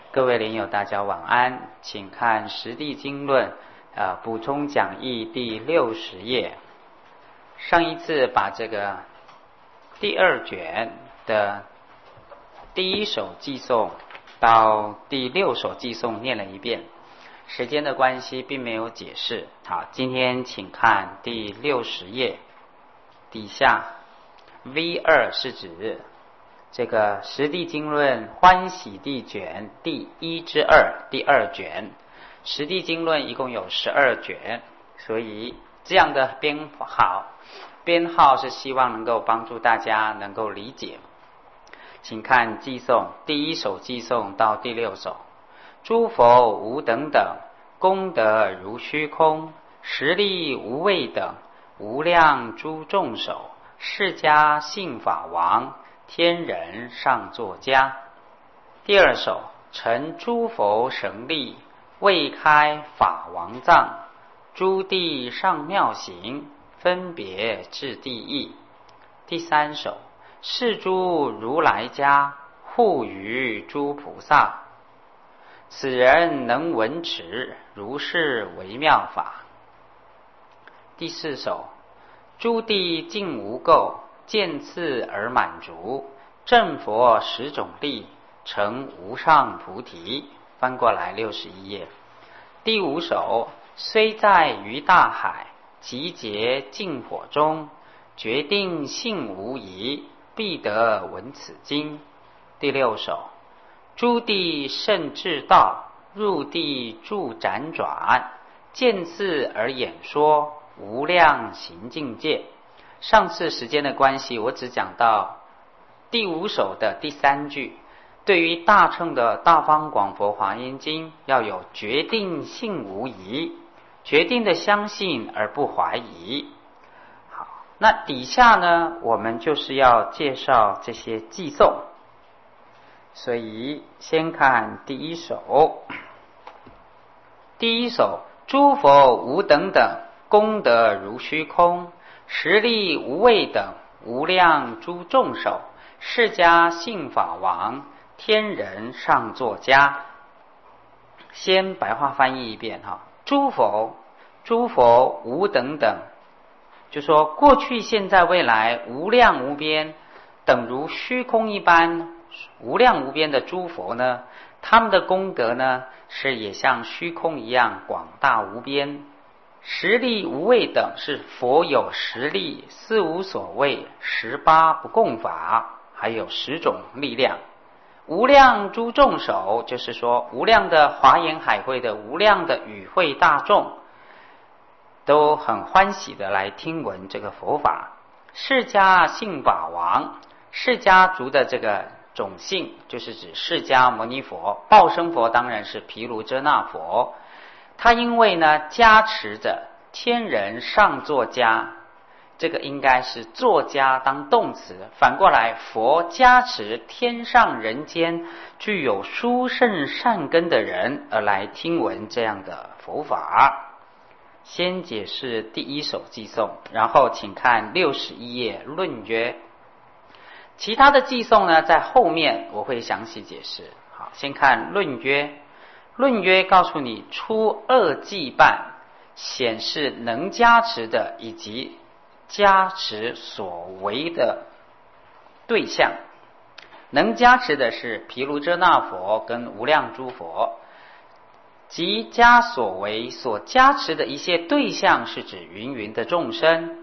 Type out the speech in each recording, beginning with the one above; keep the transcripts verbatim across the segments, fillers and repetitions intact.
各位莲友，大家晚安，请看《实地经论》呃补充讲义第六十页。上一次把这个第二卷的第一首偈颂到第六首偈颂念了一遍，时间的关系并没有解释。好，今天请看第六十页底下 V 二是指这个《实地经论》欢喜地卷第一之二，第二卷。《实地经论》一共有十二卷，所以这样的编号编号是希望能够帮助大家能够理解。请看偈颂，第一首偈颂到第六首。诸佛无等等，功德如虚空，实力无畏等，无量诸众手，释迦信法王，天人上作家。第二首，陈诸佛神力，未开法王藏，诸地上妙行，分别至地义。第三首，是诸如来家，护于诸菩萨，此人能闻持，如是为妙法。第四首，诸地尽无垢，见次而满足，正佛十种力，成无上菩提。翻过来六十一页。第五首，虽在于大海，集结净火中，决定性无疑，必得闻此经。第六首，诸地甚至道，入地住辗转，见次而演说，无量行境界。上次时间的关系，我只讲到第五首的第三句。对于大乘的大方广佛华严经，要有决定性无疑，决定的相信而不怀疑。好，那底下呢，我们就是要介绍这些偈颂。所以先看第一首。第一首，诸佛无等等，功德如虚空，实力无畏等，无量诸众手，释迦信法王，天人上作家。先白话翻译一遍哈，诸佛，诸佛无等等，就说过去、现在、未来无量无边，等如虚空一般，无量无边的诸佛呢，他们的功德呢，是也像虚空一样广大无边。实力无畏等，是佛有实力，四无所谓，十八不共法，还有十种力量。无量诸众手，就是说无量的华严海会的无量的与会大众，都很欢喜的来听闻这个佛法。释迦信法王，释迦族的这个种姓，就是指释迦牟尼佛。报身佛当然是毗卢遮那佛。他因为呢加持着天人上作家，这个应该是作家当动词，反过来佛加持天上人间具有殊胜善根的人而来听闻这样的佛法。先解释第一首偈颂，然后请看六十一页论约。其他的偈颂呢，在后面我会详细解释。好，先看论约。论约告诉你，出二偈半，显示能加持的以及加持所为的对象。能加持的是毗卢遮那佛跟无量诸佛，即加所为所加持的一些对象是指芸芸的众生。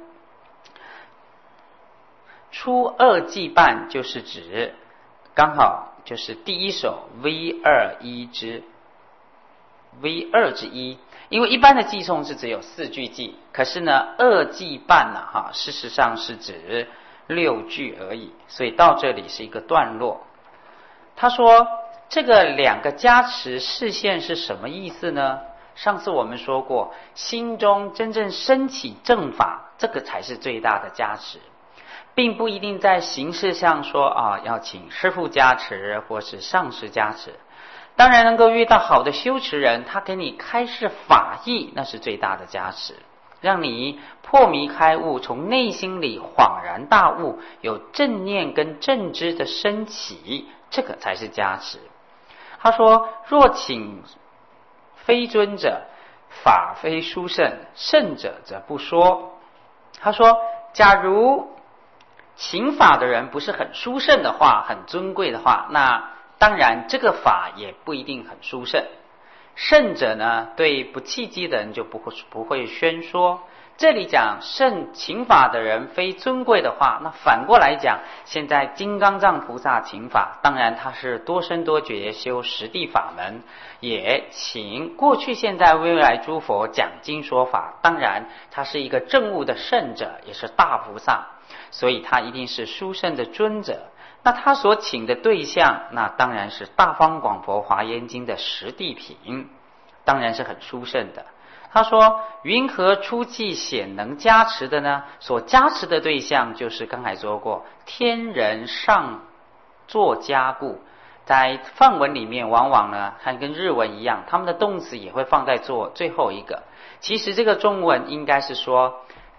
出二偈半就是指刚好就是第一首 V 二一之 V 二之一，因为一般的偈颂是只有四句偈，可是呢二偈半呢、啊、哈，事实上是指六句而已，所以到这里是一个段落。他说这个两个加持视线是什么意思呢？上次我们说过，心中真正升起正法，这个才是最大的加持，并不一定在形式上说啊要请师父加持或是上师加持。当然能够遇到好的修持人，他给你开示法义，那是最大的加持，让你破迷开悟，从内心里恍然大悟，有正念跟正知的升起，这个才是加持。 他说：若请非尊者，法非殊胜，圣者则不说。他说，假如请法的人不是很殊胜的话，很尊贵的话，那当然这个法也不一定很殊胜。圣者呢，对不契机的人就不会不会宣说。这里讲圣请法的人非尊贵的话，那反过来讲，现在金刚藏菩萨请法，当然他是多生多觉修实地法门，也请过去现在未来诸佛讲经说法，当然他是一个证悟的圣者，也是大菩萨，所以他一定是殊胜的尊者。那他所请的对象，那当然是大方广佛华严经的实地品，当然是很殊胜的。他说，云何出际显能加持的呢？所加持的对象就是刚才说过，天人上作加固。在梵文里面往往呢，看跟日文一样，他们的动词也会放在做最后一个。其实这个中文应该是说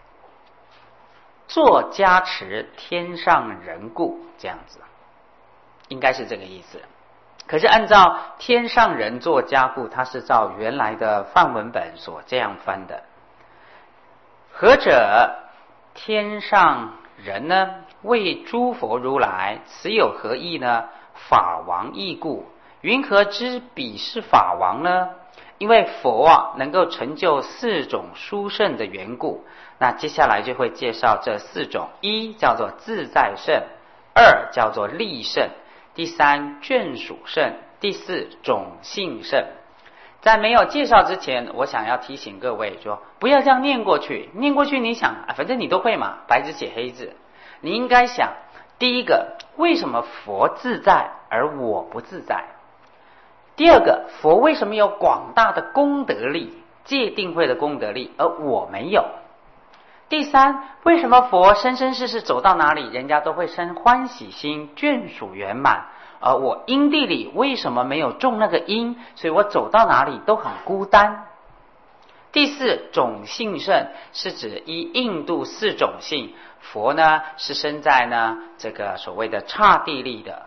作加持天上人故，这样子应该是这个意思。可是按照天上人作加固，它是照原来的梵文本所这样翻的。何者天上人呢？为诸佛如来，此有何意呢？法王意故。云何知彼是法王呢？因为佛啊能够成就四种殊胜的缘故。那接下来就会介绍这四种，一叫做自在胜，二叫做力胜，第三眷属胜，第四种性胜。在没有介绍之前，我想要提醒各位说，不要这样念过去。念过去你想啊，反正你都会嘛，白纸写黑字。你应该想，第一个，为什么佛自在而我不自在？第二个，佛为什么有广大的功德力，戒定慧的功德力，而我没有？第三，为什么佛生生世世走到哪里，人家都会生欢喜心，眷属圆满，而我因地里为什么没有种那个因，所以我走到哪里都很孤单？第四，种性胜是指依印度四种性，佛呢是生在呢这个所谓的刹帝利的。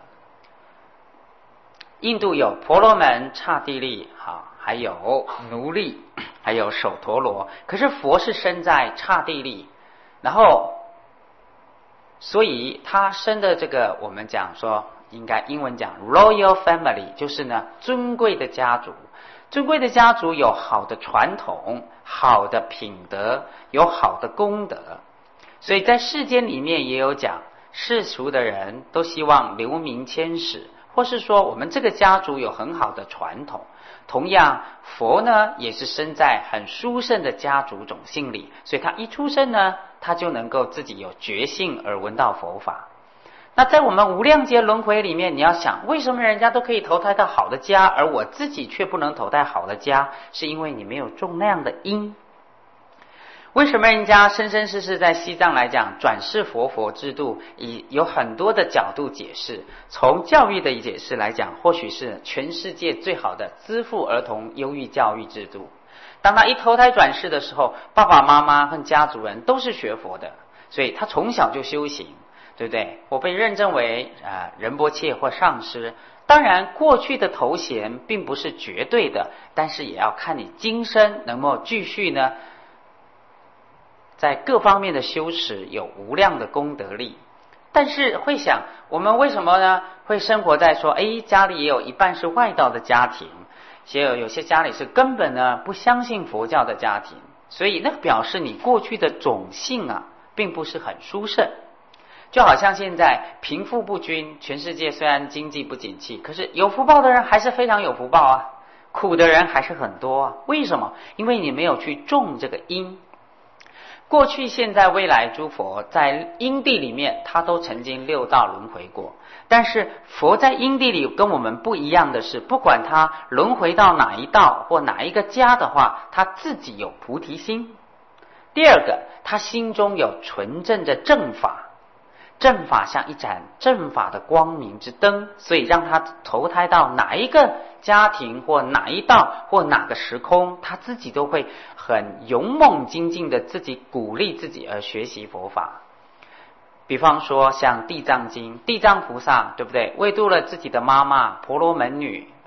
印度有婆罗门、刹帝利，好，还有奴隶，还有首陀罗。可是佛是生在刹帝利，然后所以他生的这个我们讲说，应该英文讲 royal family， 就是呢尊贵的家族。尊贵的家族有好的传统，好的品德，有好的功德。所以在世间里面也有讲，世俗的人都希望留名千史，或是说我们这个家族有很好的传统。同样佛呢也是生在很殊胜的家族种姓里，所以他一出生呢，他就能够自己有觉性而闻到佛法。那在我们无量劫轮回里面，你要想为什么人家都可以投胎到好的家，而我自己却不能投胎好的家，是因为你没有种那样的因。为什么人家生生世世在西藏来讲转世佛佛制度，以有很多的角度解释。从教育的解释来讲，或许是全世界最好的资付儿童优育教育制度。当他一投胎转世的时候，爸爸妈妈和家族人都是学佛的，所以他从小就修行，对不对？我被认证为啊、呃、仁波切或上师。当然过去的头衔并不是绝对的，但是也要看你今生能否继续呢在各方面的修持有无量的功德力。但是会想，我们为什么呢会生活在说，哎，家里也有一半是外道的家庭，也有有些家里是根本呢不相信佛教的家庭，所以那表示你过去的种性啊并不是很殊胜。就好像现在贫富不均，全世界虽然经济不景气，可是有福报的人还是非常有福报啊，苦的人还是很多啊。为什么？因为你没有去种这个因。过去现在未来诸佛在因地里面，他都曾经六道轮回过，但是佛在因地里跟我们不一样的是，不管他轮回到哪一道或哪一个家的话，他自己有菩提心。第二个，他心中有纯正的正法，正法像一盏正法的光明之灯，所以让他投胎到哪一个家庭或哪一道或哪个时空，他自己都会很勇猛精进的自己鼓励自己而学习佛法。比方说像地藏经，地藏菩萨对不对，为度了自己的妈妈婆罗门女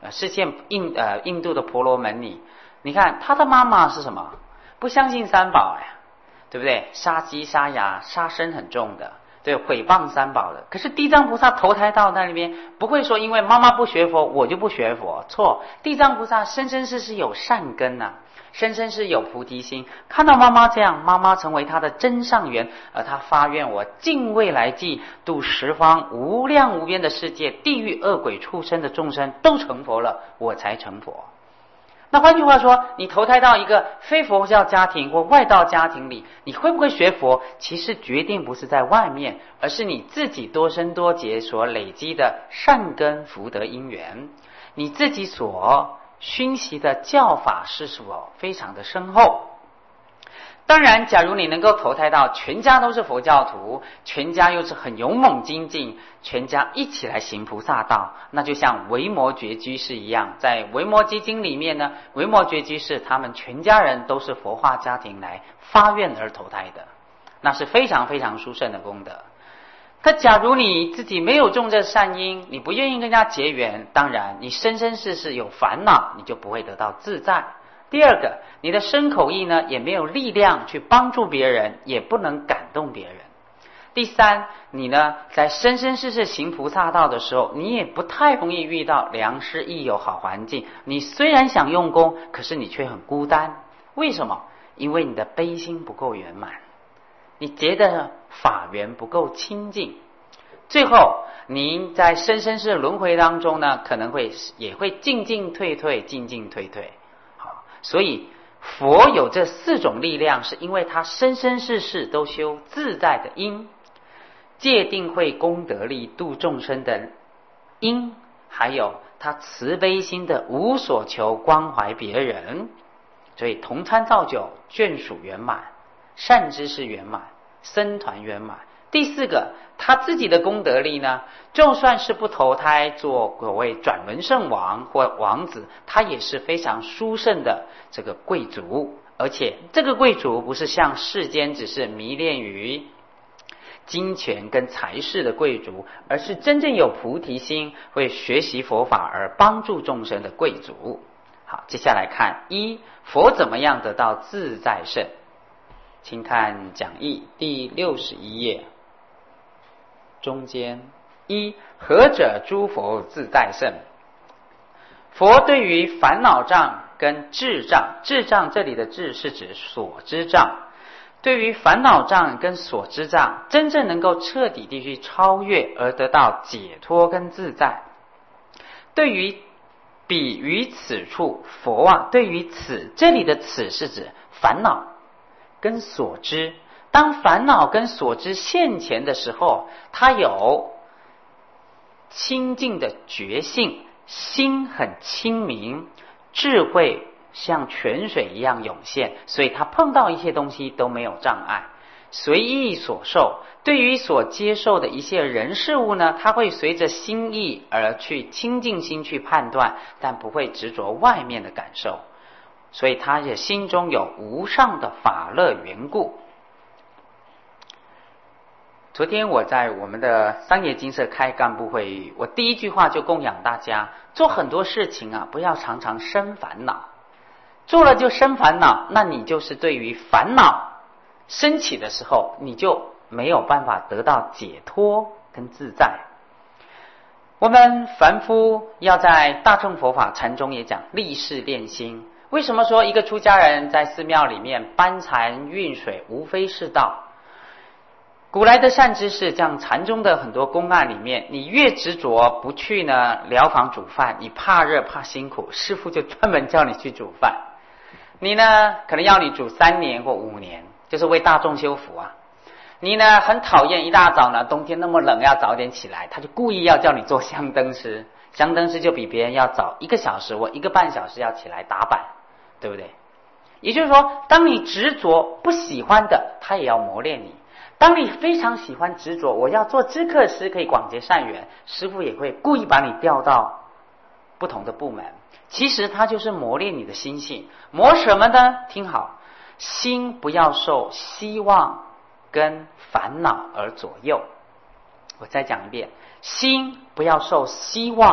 呃，世界印呃印度的婆罗门女，你看她的妈妈是什么？不相信三宝呀，对不对？杀鸡杀鸭，杀生很重的，对，毁谤三宝的。可是地藏菩萨投胎到那里边，不会说因为妈妈不学佛，我就不学佛。错，地藏菩萨生生世世有善根呐、啊。生生是有菩提心，看到妈妈这样，妈妈成为他的真上缘，而他发愿我尽未来际度十方无量无边的世界，地狱恶鬼畜生的众生都成佛了，我才成佛。那换句话说，你投胎到一个非佛教家庭或外道家庭里，你会不会学佛？其实决定不是在外面，而是你自己多生多劫所累积的善根福德因缘，你自己所熏习的教法是否非常的深厚。当然，假如你能够投胎到全家都是佛教徒，全家又是很勇猛精进，全家一起来行菩萨道，那就像维摩诘居士一样，在维摩诘经里面呢，维摩诘居士他们全家人都是佛化家庭来发愿而投胎的，那是非常非常殊胜的功德。可假如你自己没有种这善因，你不愿意跟人家结缘，当然你生生世世有烦恼，你就不会得到自在。第二个，你的身口意呢也没有力量去帮助别人，也不能感动别人。第三，你呢在生生世世行菩萨道的时候，你也不太容易遇到良师益友好环境。你虽然想用功，可是你却很孤单。为什么？因为你的悲心不够圆满，你结的法缘不够清净。最后您在生生世轮回当中呢，可能会也会进进退退，进进退退。好，所以佛有这四种力量，是因为他生生世世都修自在的因，戒定慧功德力度众生的因，还有他慈悲心的无所求关怀别人。所以同参造就，眷属圆满，善知识圆满，僧团圆满。第四个，他自己的功德力呢，就算是不投胎做所谓转轮圣王或王子，他也是非常殊胜的这个贵族。而且这个贵族不是像世间只是迷恋于金钱跟财势的贵族，而是真正有菩提心，会学习佛法而帮助众生的贵族。好，接下来看一，佛怎么样得到自在胜？请看讲义第六十一页中间。一，何者诸佛自在胜？佛对于烦恼障跟智障，智障这里的智是指所知障，对于烦恼障跟所知障，真正能够彻底地去超越而得到解脱跟自在。对于彼于此处，佛啊，对于此，这里的此是指烦恼跟所知。当烦恼跟所知现前的时候，他有清净的觉性，心很清明，智慧像泉水一样涌现，所以他碰到一切东西都没有障碍，随意所受。对于所接受的一切人事物呢，他会随着心意而去清净心去判断，但不会执着外面的感受，所以他也心中有无上的法乐缘故。昨天我在我们的商业精舍开干部会议，我第一句话就供养大家，做很多事情啊，不要常常生烦恼，做了就生烦恼，那你就是对于烦恼升起的时候，你就没有办法得到解脱跟自在。我们凡夫要在大乘佛法禅中也讲立誓练心。为什么说一个出家人在寺庙里面搬禅运水无非是道？古来的善知识，像禅宗的很多公案里面，你越执着不去呢疗房煮饭，你怕热怕辛苦，师父就专门叫你去煮饭。你呢可能要你煮三年或五年，就是为大众修福啊。你呢很讨厌一大早呢，冬天那么冷要早点起来，他就故意要叫你做香灯师，香灯师就比别人要早一个小时或一个半小时要起来打板，对不对？也就是说，当你执着不喜欢的，他也要磨练你。当你非常喜欢执着我要做知客师可以广结善缘，师父也会故意把你调到不同的部门，其实他就是磨练你的心性。磨什么呢？听好，心不要受希望跟烦恼而左右。我再讲一遍，心不要受希望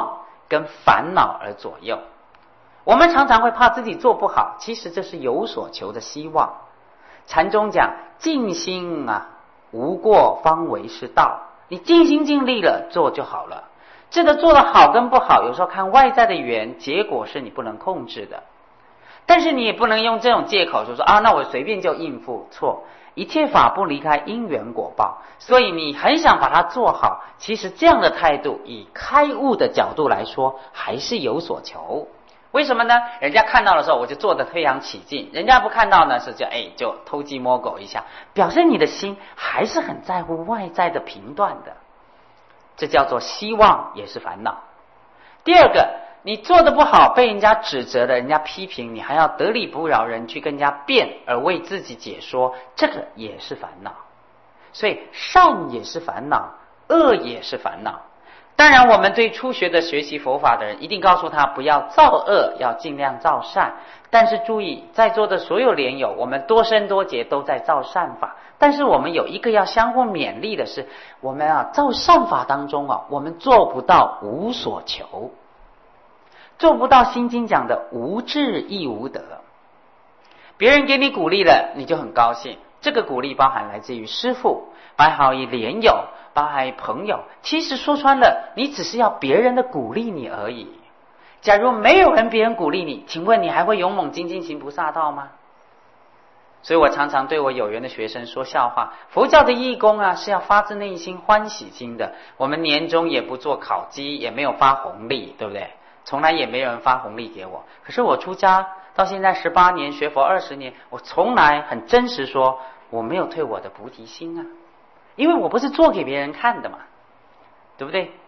跟烦恼而左右。我们常常会怕自己做不好，其实这是有所求的希望。禅宗讲尽心啊，无过方为是道，你尽心尽力了做就好了。这个做的好跟不好，有时候看外在的缘，结果是你不能控制的。但是你也不能用这种借口说说啊，那我随便就应付。错，一切法不离开因缘果报，所以你很想把它做好，其实这样的态度，以开悟的角度来说，还是有所求。为什么呢？人家看到的时候，我就做得非常起劲；人家不看到呢，是就哎就偷鸡摸狗一下，表示你的心还是很在乎外在的评断的。这叫做希望也是烦恼。第二个，你做得不好，被人家指责了，人家批评，你还要得理不饶人，去跟人家辩而为自己解说，这个也是烦恼。所以善也是烦恼，恶也是烦恼。当然我们对初学的学习佛法的人，一定告诉他不要造恶，要尽量造善。但是注意，在座的所有莲友，我们多生多劫都在造善法，但是我们有一个要相互勉励的是，我们啊造善法当中啊，我们做不到无所求，做不到心经讲的无智亦无得。别人给你鼓励了，你就很高兴，这个鼓励包含来自于师父，包含于莲友，包含于朋友。其实说穿了，你只是要别人的鼓励你而已。假如没有人别人鼓励你，请问你还会勇猛精进行菩萨道吗？所以我常常对我有缘的学生说笑话，佛教的义工啊是要发自内心欢喜心的。我们年终也不做烤鸡，也没有发红利，对不对？从来也没有人发红利给我。可是我出家到现在十八年，学佛二十年，我从来很真实说，我没有退我的菩提心啊，因为我不是做给别人看的嘛，对不对？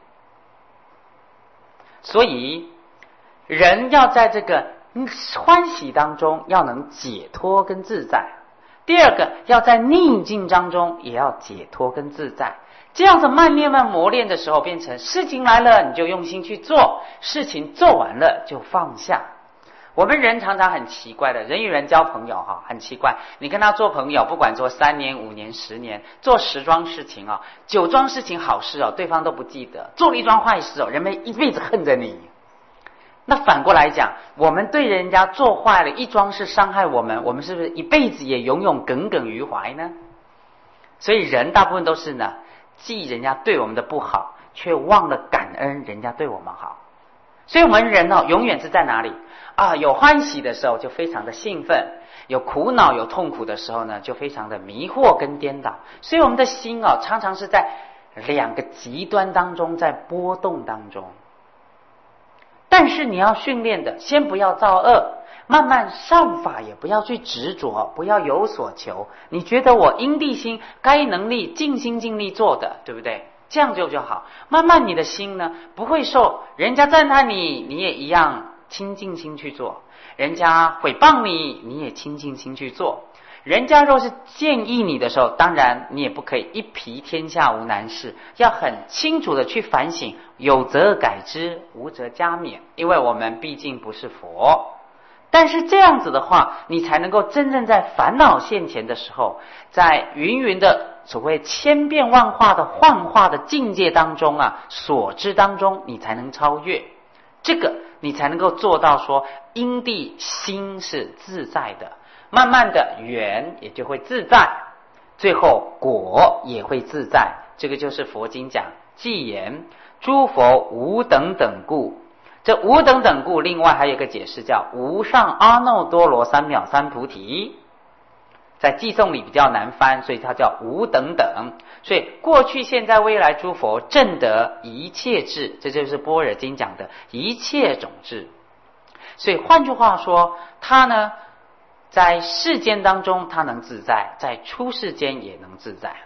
所以人要在这个欢喜当中要能解脱跟自在，第二个要在逆境当中也要解脱跟自在。这样子慢慢慢磨练的时候，变成事情来了你就用心去做，事情做完了就放下。我们人常常很奇怪的，人与人交朋友哈，很奇怪。你跟他做朋友，不管做三年、五年、十年，做十桩事情啊，九桩事情好事哦，对方都不记得；做了一桩坏事哦，人们一辈子恨着你。那反过来讲，我们对人家做坏了一桩事伤害我们，我们是不是一辈子也永永耿耿于怀呢？所以人大部分都是呢，记人家对我们的不好，却忘了感恩人家对我们好。所以我们人哦，永远是在哪里啊？有欢喜的时候就非常的兴奋，有苦恼有痛苦的时候呢，就非常的迷惑跟颠倒。所以我们的心哦，常常是在两个极端当中，在波动当中。但是你要训练的，先不要造恶，慢慢善法也不要去执着，不要有所求。你觉得我因地心该能力尽心尽力做的，对不对？这样就就好。慢慢你的心呢，不会受人家赞叹你，你也一样清净心去做；人家诽谤你，你也清净心去做。人家若是建议你的时候，当然你也不可以一皮天下无难事，要很清楚的去反省，有则改之，无则加勉。因为我们毕竟不是佛，但是这样子的话，你才能够真正在烦恼现前的时候，在芸芸的所谓千变万化的幻化的境界当中啊，所知当中，你才能超越。这个你才能够做到说，因地心是自在的。慢慢的缘也就会自在，最后果也会自在。这个就是佛经讲偈言诸佛无等等故。这无等等故另外还有一个解释叫无上阿耨多罗三藐三菩提，在偈颂里比较难翻，所以它叫无等等。所以过去现在未来诸佛证得一切智，这就是般若经讲的一切种智。所以换句话说，他呢在世间当中他能自在，在出世间也能自在。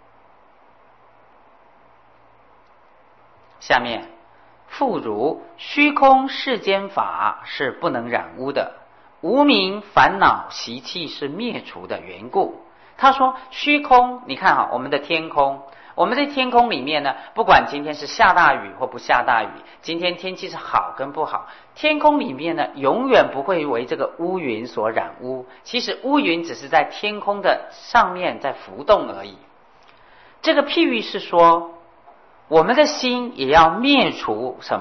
下面复如虚空世间法是不能染污的，无明烦恼习气是灭除的缘故。他说虚空，你看哈，我们的天空，我们在天空里面呢，不管今天是下大雨或不下大雨，今天天气是好跟不好，天空里面呢永远不会为这个乌云所染污。其实乌云只是在天空的上面在浮动而已。这个譬喻是说，我们的心也要灭除什么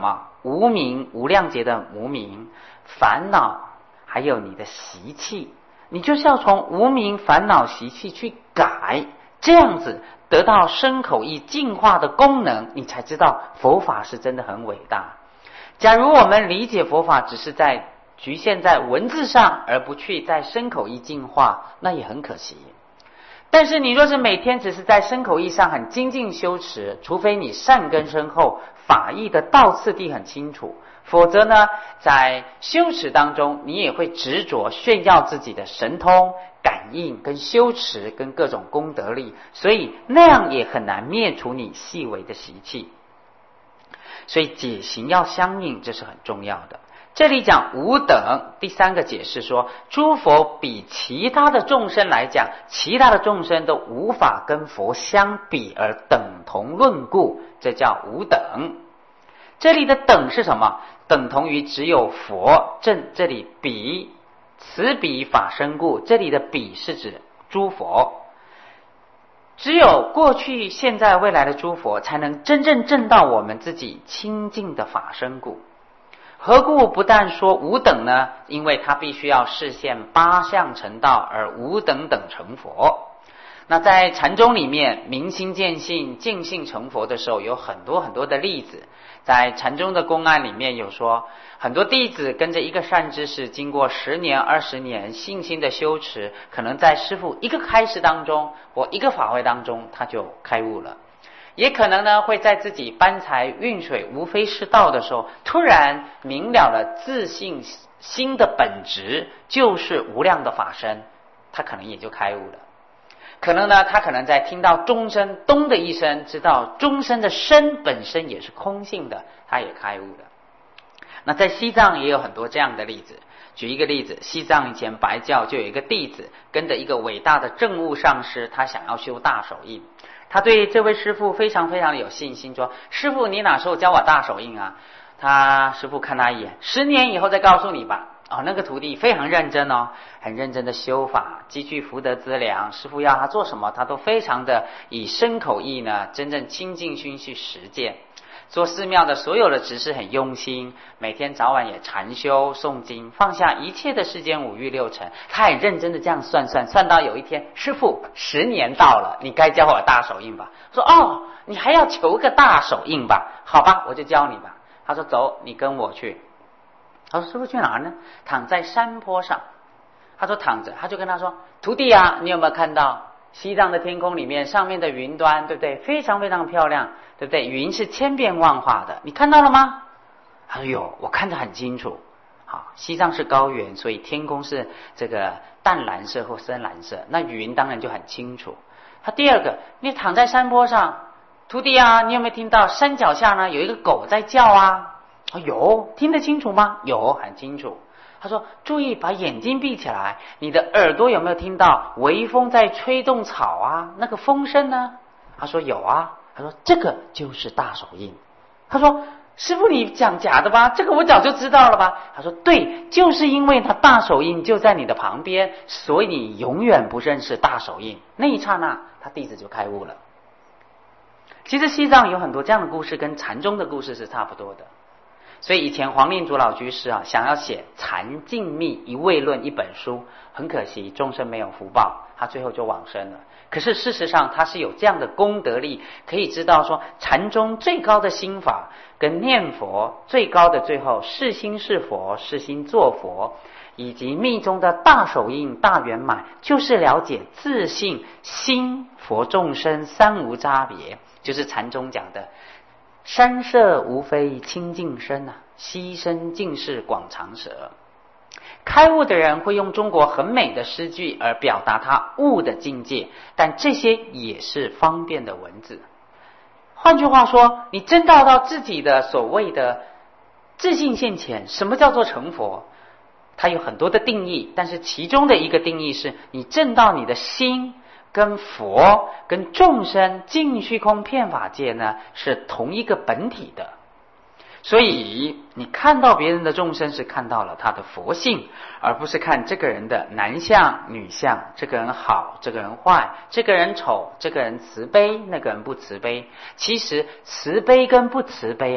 无明无量劫的无明烦恼，还有你的习气，你就是要从无明烦恼习气去改，这样子得到身口意净化的功能，你才知道佛法是真的很伟大。假如我们理解佛法只是在局限在文字上，而不去在身口意净化，那也很可惜。但是你若是每天只是在身口意上很精进修持，除非你善根深厚，法义的道次第很清楚，否则呢，在修持当中，你也会执着炫耀自己的神通、感应跟修持跟各种功德力，所以那样也很难灭除你细微的习气。所以解行要相应，这是很重要的。这里讲无等，第三个解释说，诸佛比其他的众生来讲，其他的众生都无法跟佛相比而等同论故，这叫无等。这里的等是什么？等同于只有佛正，这里比此比法身故，这里的比是指诸佛，只有过去现在未来的诸佛才能真正证到我们自己清净的法身故。何故不但说无等呢？因为他必须要示现八相成道，而无等等成佛。那在禅宗里面，明心见性、见性成佛的时候，有很多很多的例子。在禅宗的公案里面有说，很多弟子跟着一个善知识，经过十年、二十年信心的修持，可能在师父一个开示当中，或一个法会当中，他就开悟了。也可能呢，会在自己搬柴运水无非是道的时候，突然明了了自信心的本质就是无量的法身，他可能也就开悟了。可能呢，他可能在听到钟声咚的一声，知道钟声的声本身也是空性的，他也开悟了。那在西藏也有很多这样的例子。举一个例子，西藏以前白教就有一个弟子跟着一个伟大的政务上师，他想要修大手印。他对这位师父非常非常的有信心，说：师父你哪时候教我大手印啊？他师父看他一眼，十年以后再告诉你吧。哦，那个徒弟非常认真哦，很认真的修法，积聚福德资粮。师父要他做什么，他都非常的以身口意呢，真正亲近心去实践。做寺庙的所有的执事很用心，每天早晚也禅修诵经，放下一切的世间五欲六尘。他很认真的这样算算，算到有一天，师父十年到了，你该教我大手印吧。说哦，你还要求个大手印吧？好吧，我就教你吧。他说走，你跟我去。他说师父去哪儿呢？躺在山坡上。他说躺着，他就跟他说，徒弟啊，你有没有看到西藏的天空里面上面的云端，对不对？非常非常漂亮，对不对？云是千变万化的，你看到了吗？他说有，我看得很清楚。好，西藏是高原，所以天空是这个淡蓝色或深蓝色，那云当然就很清楚。他第二个，你躺在山坡上，徒弟啊，你有没有听到山脚下呢有一个狗在叫啊？哦，有，听得清楚吗？有，很清楚。他说注意把眼睛闭起来，你的耳朵有没有听到微风在吹动草啊？那个风声呢？他说有啊。他说这个就是大手印。他说师父你讲假的吧？这个我早就知道了吧？他说对，就是因为他大手印就在你的旁边，所以你永远不认识大手印。那一刹那他弟子就开悟了。其实西藏有很多这样的故事，跟禅宗的故事是差不多的。所以以前黄令祖老居士啊，想要写《禅净密一味论》一本书，很可惜终身没有福报，他最后就往生了。可是事实上他是有这样的功德力，可以知道说禅宗最高的心法跟念佛最高的最后是心是佛，是心作佛，以及密宗的大手印大圆满，就是了解自性心佛众生三无差别，就是禅宗讲的山色无非清净身啊，溪声尽是广长舌。开悟的人会用中国很美的诗句而表达他悟的境界，但这些也是方便的文字。换句话说，你真到到自己的所谓的自信现前，什么叫做成佛？它有很多的定义，但是其中的一个定义是你证到你的心跟佛跟众生尽虚空遍法界呢是同一个本体的。所以你看到别人的众生是看到了他的佛性，而不是看这个人的男相女相，这个人好这个人坏，这个人丑这个人慈悲那个人不慈悲。其实慈悲跟不慈悲啊，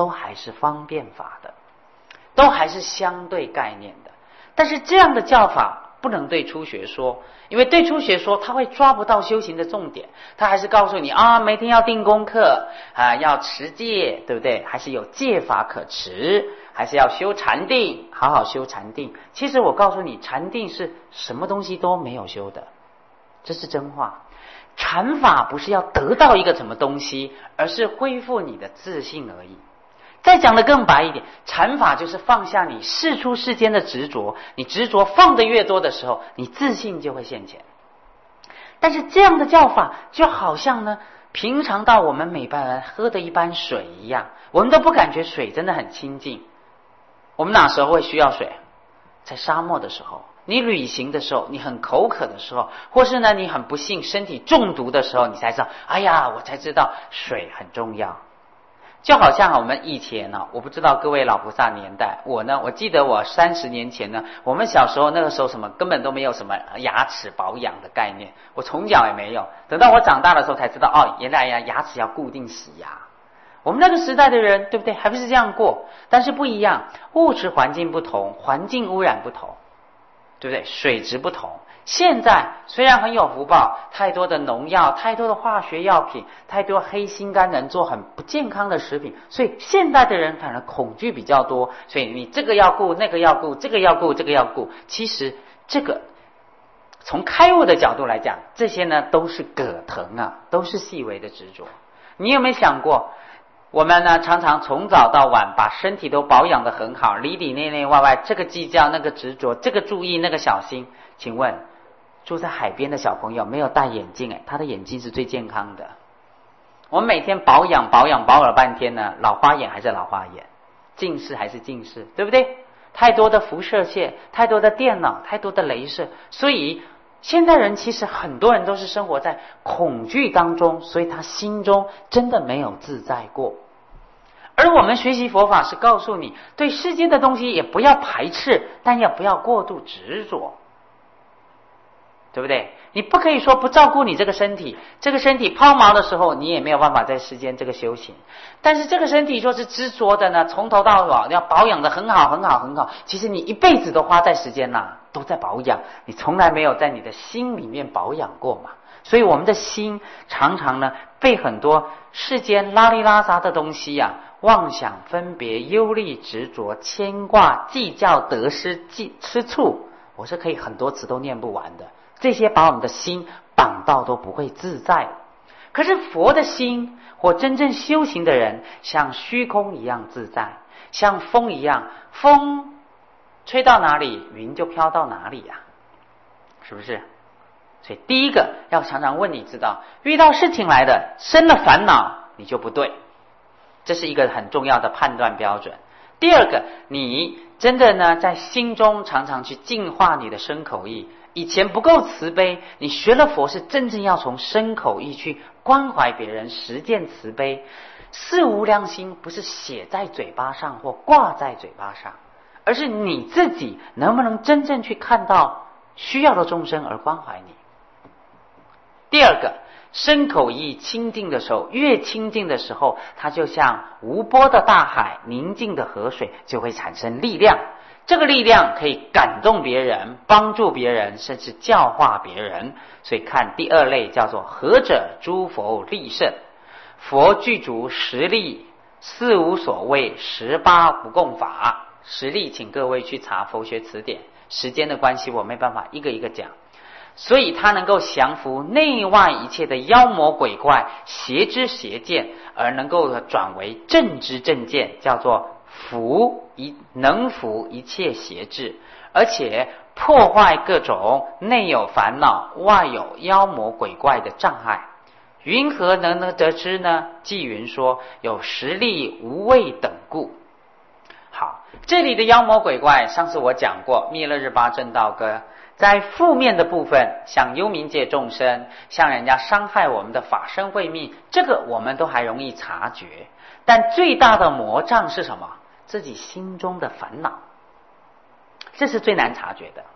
都还是方便法的，都还是相对概念的。但是这样的教法不能对初学说，因为对初学说他会抓不到修行的重点，他还是告诉你啊，每天要定功课啊，要持戒，对不对？还是有戒法可持，还是要修禅定，好好修禅定。其实我告诉你，禅定是什么东西都没有修的，这是真话。禅法不是要得到一个什么东西，而是恢复你的自信而已。再讲得更白一点，禅法就是放下你世出世间的执着，你执着放得越多的时候，你自信就会现前。但是这样的教法就好像呢，平常到我们每班人喝的一般水一样，我们都不感觉水真的很清净。我们哪时候会需要水？在沙漠的时候，你旅行的时候，你很口渴的时候，或是呢你很不幸身体中毒的时候，你才知道，哎呀，我才知道水很重要。就好像我们以前呢、啊，我不知道各位老菩萨年代，我呢，我记得我三十年前呢，我们小时候那个时候什么根本都没有什么牙齿保养的概念，我从小也没有。等到我长大的时候才知道，哦，原来呀牙齿要固定洗牙。我们那个时代的人，对不对？还不是这样过？但是不一样，物质环境不同，环境污染不同，对不对？水质不同。现在虽然很有福报，太多的农药，太多的化学药品，太多黑心肝人做很不健康的食品，所以现代的人反而恐惧比较多。所以你这个要顾，那个要顾，这个要顾，这个要顾。其实这个从开悟的角度来讲，这些呢都是葛藤啊，都是细微的执着。你有没有想过？我们呢，常常从早到晚把身体都保养得很好，里里内内外外，这个计较，那个执着，这个注意，那个小心。请问，住在海边的小朋友没有戴眼镜，哎，他的眼睛是最健康的。我们每天保养保养保养了半天呢，老花眼还是老花眼，近视还是近视，对不对？太多的辐射线，太多的电脑，太多的雷射，所以现代人其实很多人都是生活在恐惧当中，所以他心中真的没有自在过。而我们学习佛法是告诉你，对世间的东西也不要排斥，但也不要过度执着，对不对？你不可以说不照顾你这个身体，这个身体抛锚的时候，你也没有办法在世间这个修行。但是这个身体若是执着的呢，从头到尾要保养的很好很好很好，其实你一辈子都花在时间啦，都在保养，你从来没有在你的心里面保养过嘛。所以我们的心常常呢被很多世间拉里拉杂的东西啊，妄想分别忧虑执着牵挂计较得失吃醋，我是可以很多词都念不完的，这些把我们的心绑到都不会自在。可是佛的心或真正修行的人像虚空一样自在，像风一样，风吹到哪里云就飘到哪里呀、啊，是不是？所以第一个要常常问你知道，遇到事情来的生了烦恼你就不对，这是一个很重要的判断标准。第二个，你真的呢在心中常常去净化你的身口意，以前不够慈悲，你学了佛是真正要从身口意去关怀别人，实践慈悲。四无量心不是写在嘴巴上或挂在嘴巴上，而是你自己能不能真正去看到需要的众生而关怀你。第二个，身口意清净的时候，越清净的时候，它就像无波的大海，宁静的河水，就会产生力量。这个力量可以感动别人，帮助别人，甚至教化别人。所以看第二类叫做何者诸佛力胜，佛具足十力，四无所谓，十八不共法。十力请各位去查佛学词典，时间的关系我没办法一个一个讲。所以他能够降服内外一切的妖魔鬼怪，邪知邪见，而能够转为正知正见，叫做伏一能伏一切邪智，而且破坏各种内有烦恼外有妖魔鬼怪的障碍。云何能能得知呢？纪云说，有实力无畏等故。好，这里的妖魔鬼怪上次我讲过，密勒日巴正道歌在负面的部分，像幽冥界众生，像人家伤害我们的法身慧命，这个我们都还容易察觉。但最大的魔障是什么？自己心中的烦恼，这是最难察觉的。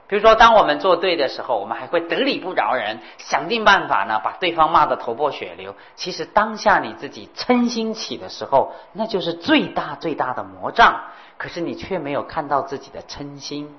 比如说，当我们做对的时候，我们还会得理不饶人，想尽办法呢把对方骂得头破血流。其实当下你自己嗔心起的时候，那就是最大最大的魔障，可是你却没有看到自己的嗔心。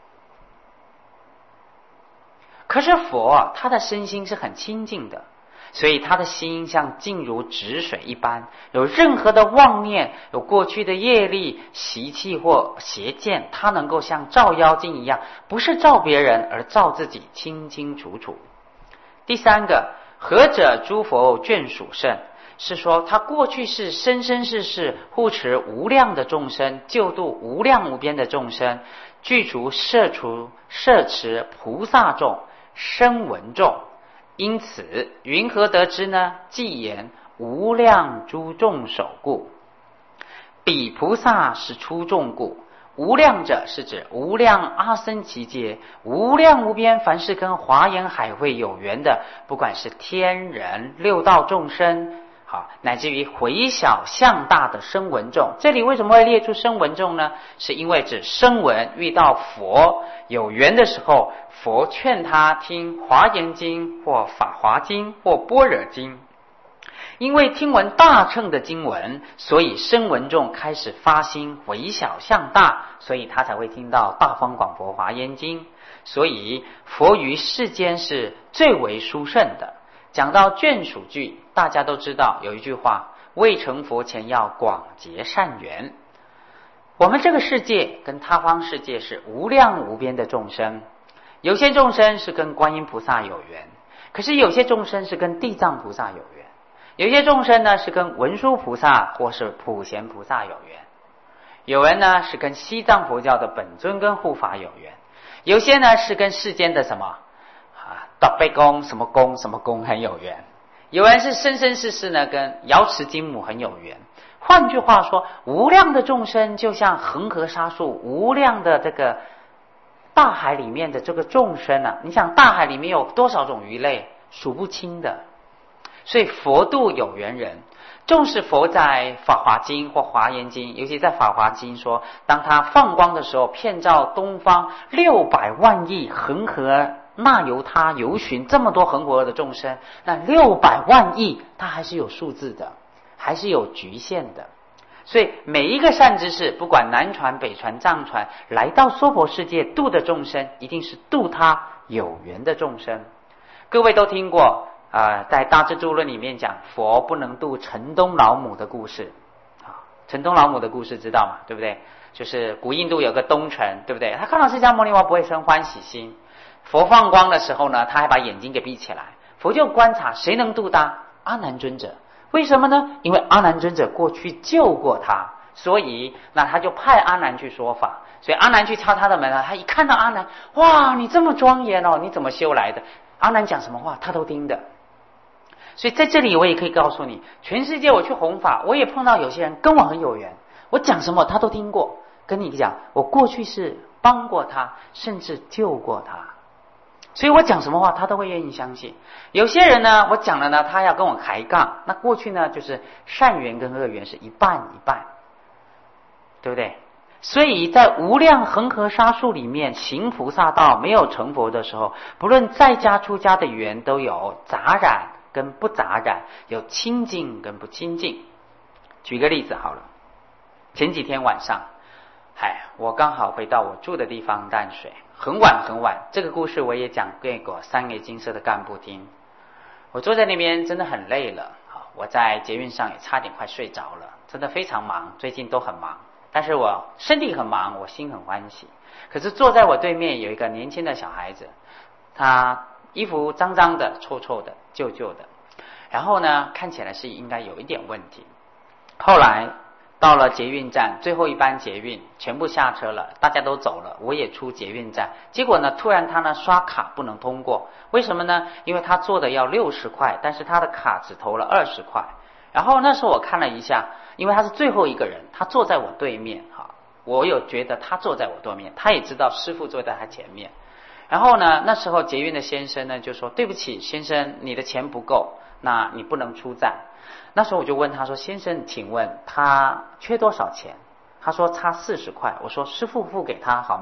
可是佛他的身心是很清净的，所以他的心像静如止水一般，有任何的妄念，有过去的业力、习气或邪见，他能够像照妖镜一样，不是照别人，而照自己清清楚楚。第三个，何者诸佛眷属甚，是说他过去是生生世世护持无量的众生，救度无量无边的众生，具足摄除摄持菩萨众、声闻众。因此云何得知呢？既言无量诸众首故，彼菩萨是出众故。无量者是指无量阿僧祇劫，无量无边凡是跟华严海会有缘的，不管是天人六道众生，好，乃至于回小向大的声闻众。这里为什么会列出声闻众呢？是因为指声闻遇到佛有缘的时候，佛劝他听华严经或法华经或般若经，因为听闻大乘的经文，所以声闻众开始发心回小向大，所以他才会听到大方广佛华严经。所以佛于世间是最为殊胜的。讲到眷属句，大家都知道有一句话，未成佛前要广结善缘。我们这个世界跟他方世界是无量无边的众生，有些众生是跟观音菩萨有缘，可是有些众生是跟地藏菩萨有缘，有些众生呢是跟文殊菩萨或是普贤菩萨有缘，有人呢是跟西藏佛教的本尊跟护法有缘，有些呢是跟世间的什么大悲公什么公什么公很有缘，有人是生生世世呢跟瑶池金母很有缘。换句话说，无量的众生就像恒河沙数，无量的这个大海里面的这个众生啊，你想大海里面有多少种鱼类，数不清的。所以佛度有缘人，纵使佛在法华经或华严经，尤其在法华经说，当他放光的时候，遍照东方六百万亿恒河那由他游巡这么多恒河的众生，那六百万亿它还是有数字的，还是有局限的。所以每一个善知识，不管南传北传藏传，来到娑婆世界度的众生，一定是度他有缘的众生。各位都听过呃，在大智度论里面讲佛不能度城东老母的故事啊，城东老母的故事知道吗？对不对？就是古印度有个东城，对不对？他看到释迦牟尼佛不会生欢喜心，佛放光的时候呢，他还把眼睛给闭起来，佛就观察谁能度他？阿难尊者。为什么呢？因为阿难尊者过去救过他，所以那他就派阿难去说法。所以阿难去敲他的门啊，他一看到阿难，哇，你这么庄严哦，你怎么修来的？阿难讲什么话他都听的。所以在这里我也可以告诉你，全世界我去弘法，我也碰到有些人跟我很有缘，我讲什么他都听过。跟你讲，我过去是帮过他，甚至救过他，所以我讲什么话他都会愿意相信。有些人呢，我讲了呢，他要跟我抬杠，那过去呢就是善缘跟恶缘是一半一半，对不对？所以在无量恒河沙数里面，行菩萨道没有成佛的时候，不论在家出家的缘都有杂染跟不杂染，有清净跟不清净。举个例子好了，前几天晚上嗨，我刚好回到我住的地方淡水，很晚很晚，这个故事我也讲给过三业金色的干部听。我坐在那边真的很累了，我在捷运上也差点快睡着了，真的非常忙，最近都很忙，但是我身体很忙，我心很欢喜。可是坐在我对面有一个年轻的小孩子，他衣服脏脏的、臭臭的、旧旧的，然后呢看起来是应该有一点问题。后来到了捷运站，最后一班捷运全部下车了，大家都走了，我也出捷运站，结果呢突然他呢刷卡不能通过。为什么呢？因为他做的要六十块，但是他的卡只投了二十块。然后那时候我看了一下，因为他是最后一个人，他坐在我对面哈，我有觉得他坐在我对面，他也知道师父坐在他前面。然后呢那时候捷运的先生呢就说，对不起先生，你的钱不够，那你不能出站。那时候我就问他说，先生请问他缺多少钱？他说差四十块。我说师父付给他好吗？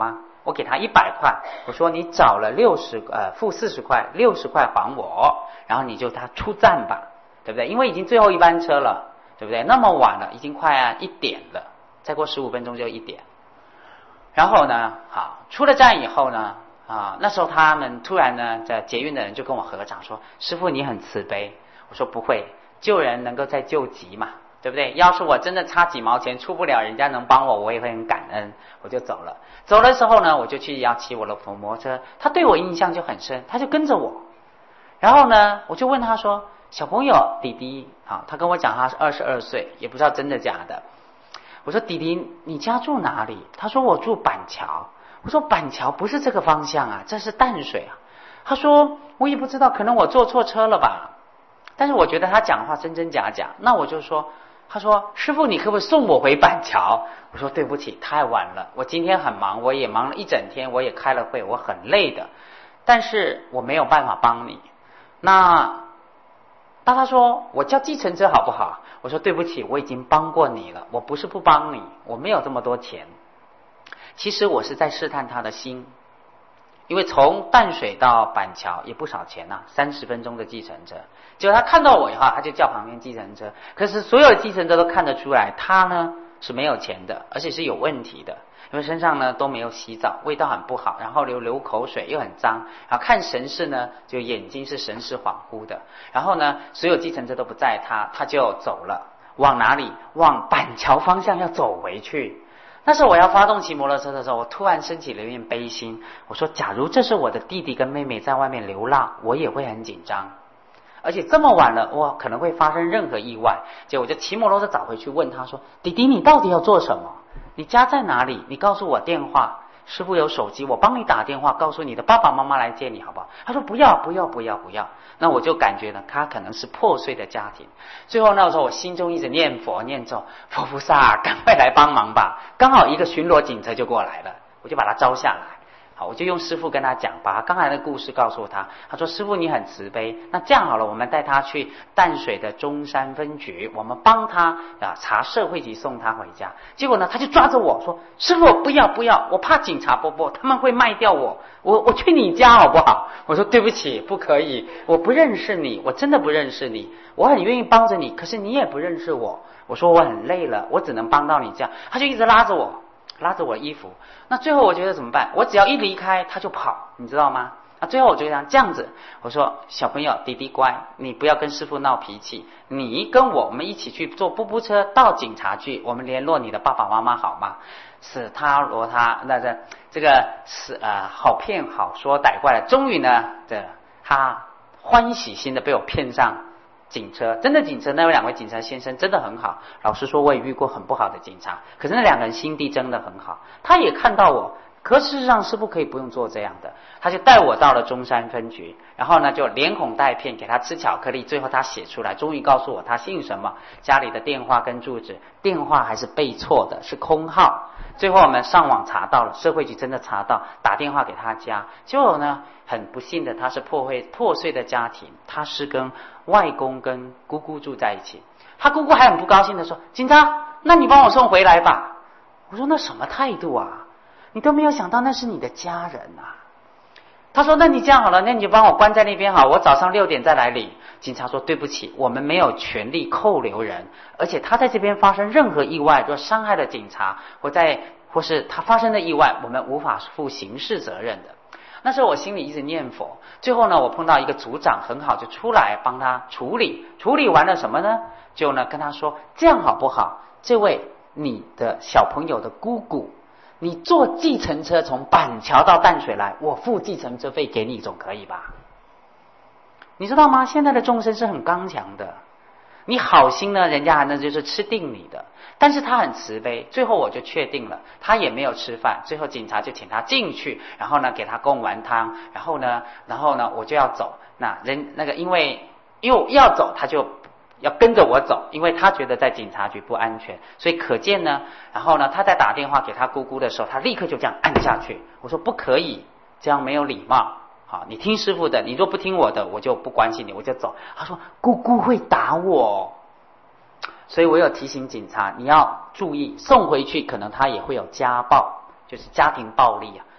我给他一百块，我说你找了六十呃付四十块，六十块还我，然后你就他出站吧，对不对？因为已经最后一班车了，对不对？那么晚了，已经快啊一点了，再过十五分钟就一点。然后呢，好，出了站以后呢，啊，那时候他们突然呢，在捷运的人就跟我合掌说：“师父你很慈悲。”我说：“不会，救人能够再救急嘛。”对不对？要是我真的差几毛钱出不了，人家能帮我，我也会很感恩，我就走了。走的时候呢，我就去要骑我的摩托车，他对我印象就很深，他就跟着我。然后呢，我就问他说：“小朋友，弟弟啊，他跟我讲他是二十二岁，也不知道真的假的。”我说：“弟弟，你家住哪里？”他说：“我住板桥。”我说：“板桥不是这个方向啊，这是淡水啊。”他说：“我也不知道，可能我坐错车了吧。”但是我觉得他讲话真真假假，那我就说。他说：“师父，你可不可以送我回板桥？”我说：“对不起，太晚了，我今天很忙，我也忙了一整天，我也开了会，我很累的，但是我没有办法帮你。”那那他说：“我叫计程车好不好？”我说：“对不起，我已经帮过你了，我不是不帮你，我没有这么多钱。”其实我是在试探他的心，因为从淡水到板桥也不少钱呐、啊，三十分钟的计程车。结果他看到我以后，他就叫旁边计程车。可是所有的计程车都看得出来，他呢是没有钱的，而且是有问题的，因为身上呢都没有洗澡，味道很不好，然后流流口水又很脏，然后看神识呢就眼睛是神识恍惚的。然后呢，所有计程车都不载他，他就走了，往哪里？往板桥方向要走回去。那时候我要发动骑摩托车的时候，我突然升起了一点悲心。我说，假如这是我的弟弟跟妹妹在外面流浪，我也会很紧张。而且这么晚了，哇，可能会发生任何意外。结果我就骑摩托车找回去，问他说：“弟弟，你到底要做什么？你家在哪里？你告诉我电话。师父有手机，我帮你打电话，告诉你的爸爸妈妈来接你，好不好？”他说：“不要，不要，不要，不要。”那我就感觉呢，他可能是破碎的家庭。最后那时候，我心中一直念佛念咒，佛菩萨，赶快来帮忙吧！刚好一个巡逻警车就过来了，我就把他招下来。好，我就用师父跟他讲，把他刚才的故事告诉他。他说：“师父你很慈悲，那这样好了，我们带他去淡水的中山分局，我们帮他啊查社会局，送他回家。”结果呢，他就抓着我说：“师父不要不要，我怕警察伯伯他们会卖掉我，我我去你家好不好？”我说：“对不起，不可以，我不认识你，我真的不认识你，我很愿意帮着你，可是你也不认识我。”我说：“我很累了，我只能帮到你这样。”他就一直拉着我。拉着我的衣服，那最后我觉得怎么办？我只要一离开，他就跑，你知道吗？那最后我就想这样子，我说：“小朋友，弟弟乖，你不要跟师父闹脾气，你跟我我们一起去坐布布车到警察局，我们联络你的爸爸妈妈好吗？”是他罗他那这这个是呃好骗好说歹怪了，终于呢，这他欢喜心的被我骗上警车，真的警车，那两位警察先生真的很好。老实说，我也遇过很不好的警察，可是那两个人心地真的很好。他也看到我，可事实上师父可以不用做这样的，他就带我到了中山分局，然后呢就连哄带骗给他吃巧克力，最后他写出来，终于告诉我他姓什么，家里的电话跟住址，电话还是背错的，是空号。最后我们上网查到了，社会局真的查到，打电话给他家，结果呢很不幸的，他是破碎破碎的家庭，他是跟外公跟姑姑住在一起。他姑姑还很不高兴的说：“警察，那你帮我送回来吧。”我说：“那什么态度啊？你都没有想到那是你的家人啊。”他说：“那你这样好了，那你就帮我关在那边好，我早上六点再来领。”警察说：“对不起，我们没有权利扣留人，而且他在这边发生任何意外，若伤害了警察，或在或是他发生的意外，我们无法负刑事责任的。”那时候我心里一直念佛，最后呢，我碰到一个组长很好，就出来帮他处理。处理完了什么呢？就呢跟他说：“这样好不好？这位你的小朋友的姑姑，你坐计程车从板桥到淡水来，我付计程车费给你，总可以吧？”你知道吗？现在的众生是很刚强的，你好心呢，人家还能就是吃定你的。但是他很慈悲，最后我就确定了，他也没有吃饭。最后警察就请他进去，然后呢给他供完汤，然后呢，然后呢我就要走。那人那个因为因为我要走，他就要跟着我走，因为他觉得在警察局不安全，所以可见呢，然后呢他在打电话给他姑姑的时候，他立刻就这样按下去。我说不可以，这样没有礼貌。好，你听师父的，你若不听我的，我就不关心你，我就走。他说姑姑会打我，所以我有提醒警察，你要注意，送回去可能他也会有家暴，就是家庭暴力啊。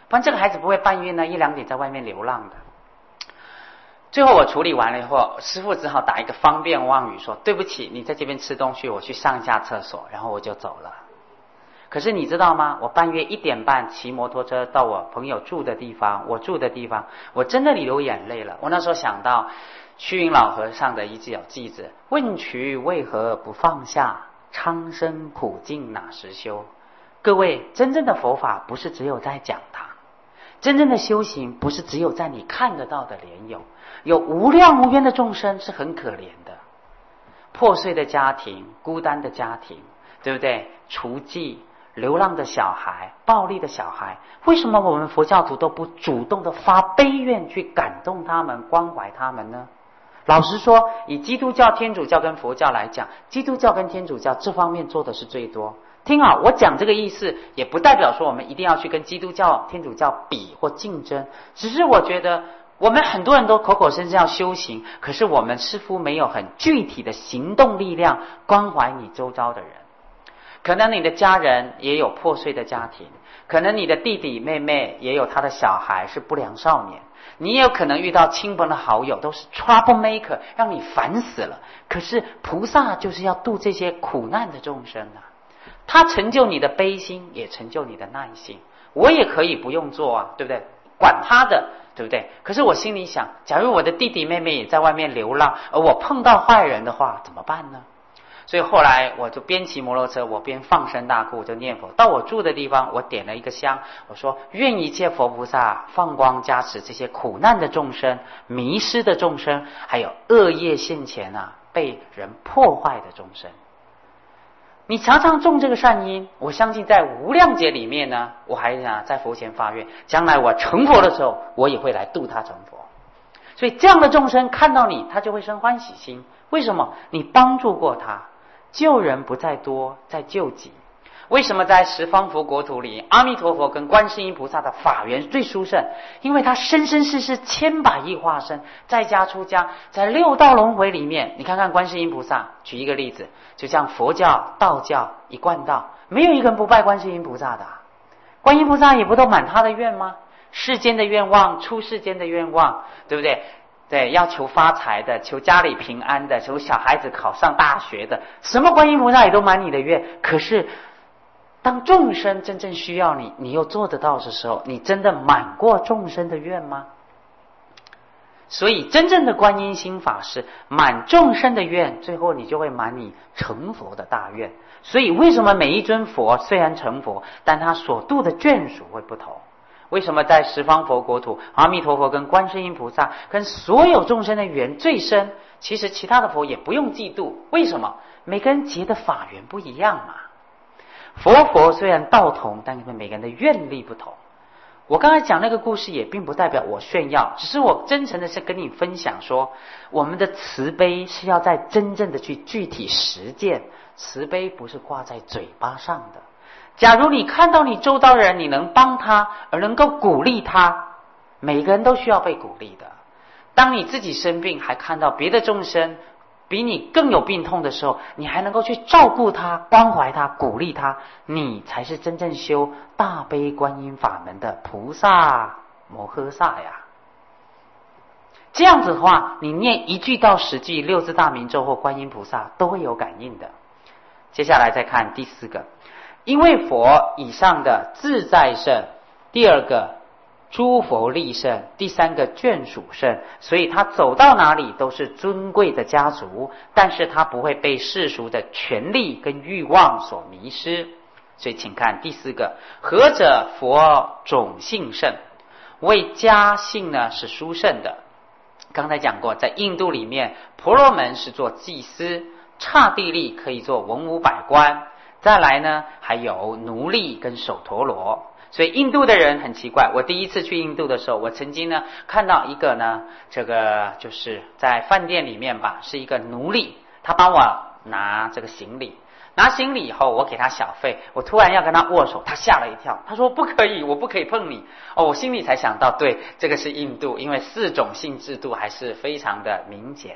不然这个孩子不会半夜呢一两点在外面流浪的。最后我处理完了以后，师父只好打一个方便妄语说：对不起，你在这边吃东西，我去上一下厕所，然后我就走了。可是你知道吗？我半夜一点半骑摩托车到我朋友住的地方，我住的地方，我真的流眼泪了。我那时候想到虚云老和尚的一句偈子：问渠为何不放下，苍生苦尽哪时休。各位，真正的佛法不是只有在讲它，真正的修行不是只有在你看得到的莲友，有无量无边的众生是很可怜的，破碎的家庭，孤单的家庭，对不对？雏妓、流浪的小孩、暴力的小孩，为什么我们佛教徒都不主动的发悲愿去感动他们、关怀他们呢？老实说，以基督教、天主教跟佛教来讲，基督教跟天主教这方面做的是最多。听好，我讲这个意思也不代表说我们一定要去跟基督教、天主教比或竞争，只是我觉得我们很多人都口口声声要修行，可是我们似乎没有很具体的行动力量关怀你周遭的人。可能你的家人也有破碎的家庭，可能你的弟弟妹妹也有他的小孩是不良少年，你也有可能遇到亲朋的好友都是 trouble maker， 让你烦死了。可是菩萨就是要度这些苦难的众生啊，他成就你的悲心，也成就你的耐心。我也可以不用做啊，对不对？管他的，对不对？可是我心里想，假如我的弟弟妹妹也在外面流浪，而我碰到坏人的话，怎么办呢？所以后来我就边骑摩托车，我边放声大哭，我就念佛。到我住的地方，我点了一个香，我说：愿一切佛菩萨放光加持这些苦难的众生、迷失的众生，还有恶业现前啊，被人破坏的众生。你常常种这个善因，我相信在无量劫里面呢，我还想在佛前发愿，将来我成佛的时候，我也会来度他成佛。所以这样的众生看到你，他就会生欢喜心。为什么？你帮助过他。救人不在多，在救己。为什么在十方佛国土里，阿弥陀佛跟观世音菩萨的法缘最殊胜？因为他生生世世千百亿化身，在家出家，在六道轮回里面，你看看观世音菩萨，举一个例子，就像佛教、道教、一贯道，没有一个人不拜观世音菩萨的啊。观音菩萨也不都满他的愿吗？世间的愿望，出世间的愿望，对不对？对，要求发财的，求家里平安的，求小孩子考上大学的，什么观音菩萨也都满你的愿。可是当众生真正需要你，你又做得到的时候，你真的满过众生的愿吗？所以真正的观音心法是满众生的愿，最后你就会满你成佛的大愿。所以为什么每一尊佛虽然成佛，但他所度的眷属会不同？为什么在十方佛国土，阿弥陀佛跟观世音菩萨跟所有众生的缘最深？其实其他的佛也不用嫉妒，为什么？每个人结的法缘不一样嘛。佛佛虽然道同，但是每个人的愿力不同。我刚才讲那个故事也并不代表我炫耀，只是我真诚的是跟你分享说，我们的慈悲是要在真正的去具体实践，慈悲不是挂在嘴巴上的。假如你看到你周遭的人，你能帮他，而能够鼓励他，每个人都需要被鼓励的。当你自己生病，还看到别的众生比你更有病痛的时候，你还能够去照顾他、关怀他、鼓励他，你才是真正修大悲观音法门的菩萨摩诃萨呀。这样子的话，你念一句到十句六字大明咒或观音菩萨都会有感应的。接下来再看第四个，因为佛以上的自在圣，第二个诸佛力圣，第三个眷属圣，所以他走到哪里都是尊贵的家族，但是他不会被世俗的权力跟欲望所迷失。所以请看第四个，何者佛种性圣，为家姓呢是殊胜的。刚才讲过，在印度里面，婆罗门是做祭司，刹帝利可以做文武百官，再来呢还有奴隶跟首陀罗。所以印度的人很奇怪，我第一次去印度的时候，我曾经呢看到一个呢，这个就是在饭店里面吧，是一个奴隶，他帮我拿这个行李，拿行李以后我给他小费，我突然要跟他握手，他吓了一跳，他说不可以，我不可以碰你。哦，我心里才想到，对，这个是印度，因为四种姓制度还是非常的明显的。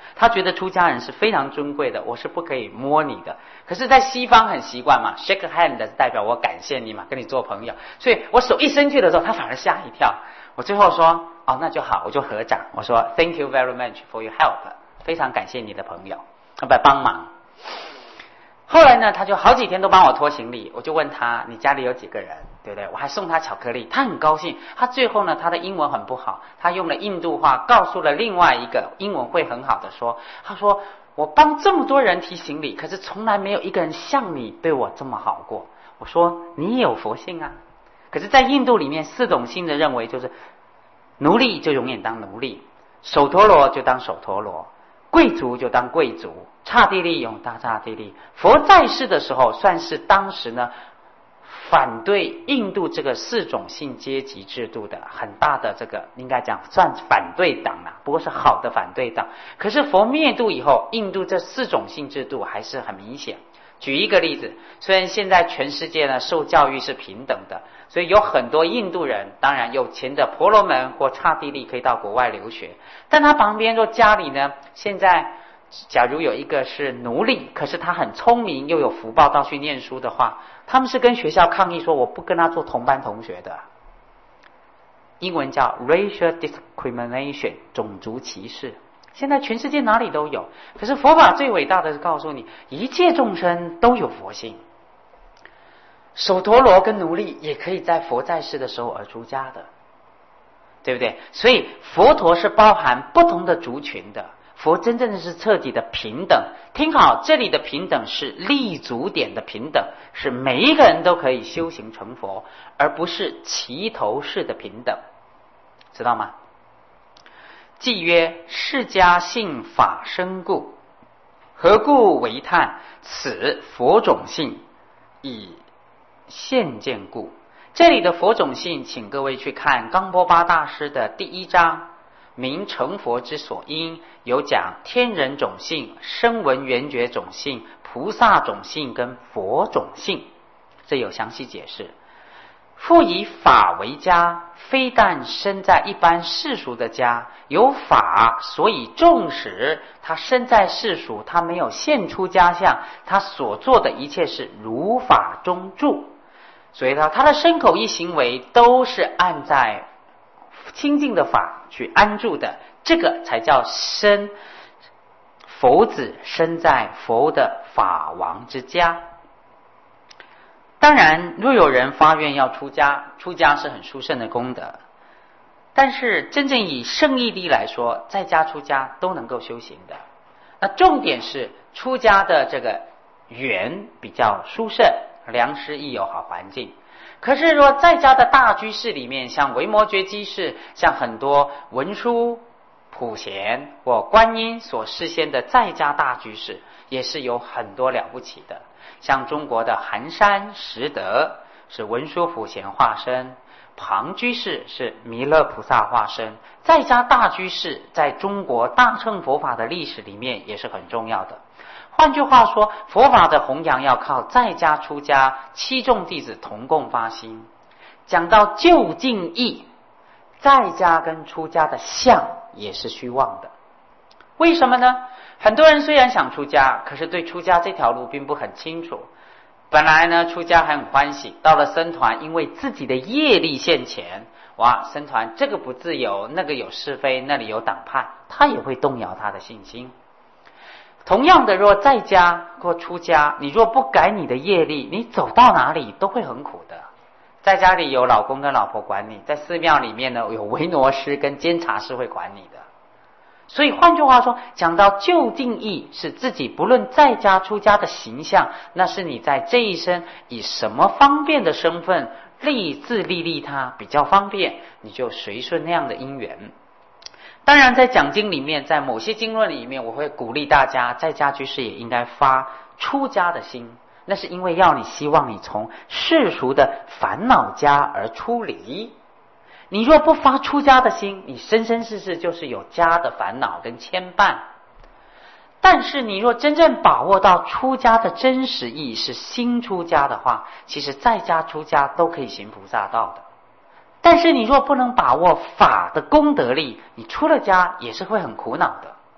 他觉得出家人是非常尊贵的，我是不可以摸你的。可是在西方很习惯嘛 ，shake hand 是代表我感谢你嘛，跟你做朋友。所以我手一伸去的时候，他反而吓一跳。我最后说，哦，那就好，我就合掌，我说 Thank you very much for your help， 非常感谢你的朋友，不帮忙。后来呢，他就好几天都帮我拖行李，我就问他，你家里有几个人，对不对？我还送他巧克力，他很高兴。他最后呢，他的英文很不好，他用了印度话告诉了另外一个英文会很好的说，他说我帮这么多人提行李，可是从来没有一个人像你对我这么好过。我说你也有佛性啊。可是在印度里面，四种性的认为就是奴隶就永远当奴隶，首陀罗就当首陀罗，贵族就当贵族，刹帝利永当刹帝利。佛在世的时候，算是当时呢反对印度这个四种性阶级制度的很大的这个，应该讲算反对党啦，不过是好的反对党。可是佛灭度以后，印度这四种性制度还是很明显。举一个例子，虽然现在全世界呢受教育是平等的，所以有很多印度人，当然有钱的婆罗门或刹帝利可以到国外留学，但他旁边若家里呢，现在假如有一个是奴隶，可是他很聪明又有福报到去念书的话，他们是跟学校抗议说我不跟他做同班同学的。英文叫 racial discrimination， 种族歧视。现在全世界哪里都有，可是佛法最伟大的是告诉你，一切众生都有佛性。首陀罗跟奴隶也可以在佛在世的时候而出家的，对不对？所以佛陀是包含不同的族群的，佛真正的是彻底的平等。听好，这里的平等是立足点的平等，是每一个人都可以修行成佛，而不是齐头式的平等，知道吗？即曰释迦性法身故，何故为叹？此佛种性以现见故。这里的佛种性，请各位去看冈波巴大师的第一章，名成佛之所因，有讲天人种性、声闻缘觉种性、菩萨种性跟佛种性，这有详细解释。复以法为家，非但身在一般世俗的家，有法所以重视他身在世俗，他没有现出家相，他所做的一切是如法中住，所以呢，他的身口意行为都是按在清净的法去安住的，这个才叫身佛子身在佛的法王之家。当然，若有人发愿要出家，出家是很殊胜的功德。但是真正以圣义力来说，在家出家都能够修行的。那重点是出家的这个缘比较殊胜，良师益友好环境。可是若在家的大居士里面，像维摩诘居士，像很多文殊、普贤或观音所示现的在家大居士，也是有很多了不起的。像中国的寒山拾得是文殊普贤化身，庞居士是弥勒菩萨化身，在家大居士在中国大乘佛法的历史里面也是很重要的。换句话说，佛法的弘扬要靠在家出家七众弟子同共发心。讲到究竟义，在家跟出家的相也是虚妄的。为什么呢？很多人虽然想出家，可是对出家这条路并不很清楚。本来呢，出家还很欢喜，到了僧团，因为自己的业力现前，哇，僧团这个不自由，那个有是非，那里有党派，他也会动摇他的信心。同样的，若在家或出家，你若不改你的业力，你走到哪里都会很苦的。在家里有老公跟老婆管你，在寺庙里面呢，有维挪师跟监察师会管你的。所以换句话说，讲到究竟义，是自己不论在家出家的形象，那是你在这一生以什么方便的身份利自利利他比较方便，你就随顺那样的因缘。当然在讲经里面，在某些经论里面，我会鼓励大家在家居士也应该发出家的心，那是因为要你希望你从世俗的烦恼家而出离。你若不发出家的心，你生生世世就是有家的烦恼跟牵绊。但是你若真正把握到出家的真实意义是心出家的话，其实在家出家都可以行菩萨道的。但是你若不能把握法的功德力，你出了家也是会很苦恼的。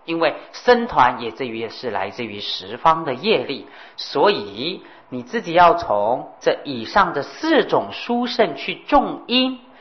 因为僧团也至于是来自于十方的业力，所以你自己要从这以上的四种殊胜去种因，